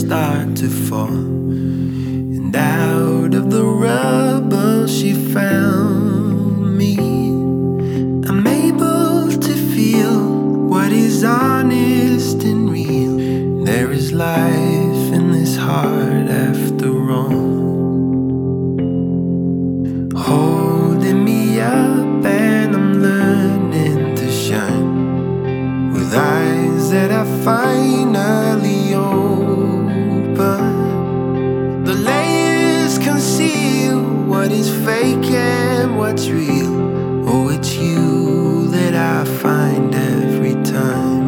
start to fall, and out of the rubble she found me. I'm able to feel what is honest and real. There is life in this heart after all. Holding me up and I'm learning to shine with eyes that are finally open. The layers conceal what is fake and what's real. Oh, it's you that I find every time.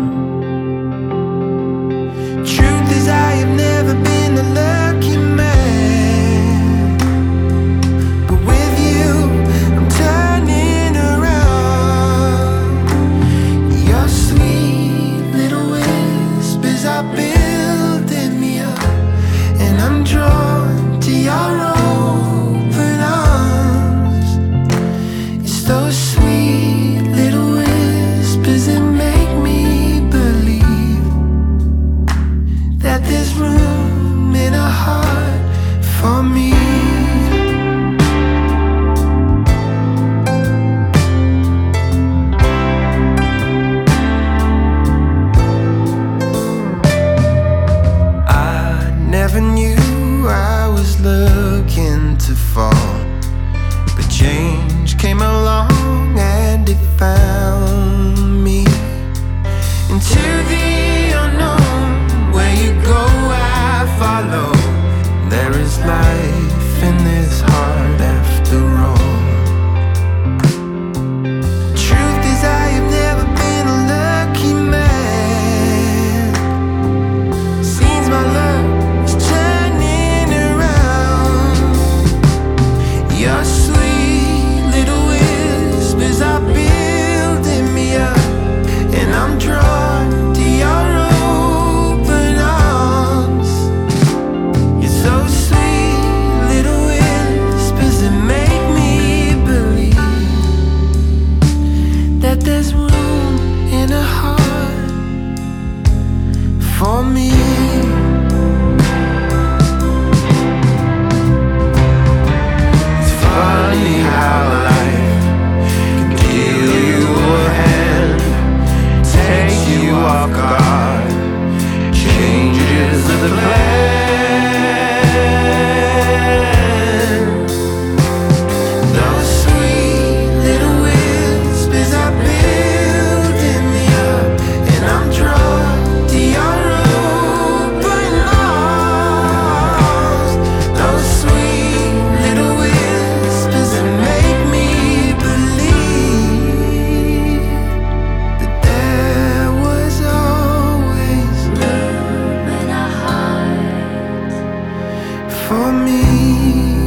Truth is I have never been a lucky man, but with you I'm turning around. Your sweet little whispers are building me up, and I'm drawn to your open arms. It's those sweet little whispers that make me believe that there's room in a heart for me. I never knew I was looking to fall, but change came along and it found me. Into the unknown, where you go I follow. There is life in this heart after all. Truth is I have never been a lucky man. Seems my love is turning around. Your sweet little whispers are building me up, and I'm drawn to your open arms. You're so sweet little whispers that make me believe that there's room in a heart for me. It's funny how life can deal you a hand, takes you off guard, changes the plan. Those sweet little whispers are building me up, and I'm drawn to your open arms. Those sweet little whispers that make me believe that there was always love in a heart for me.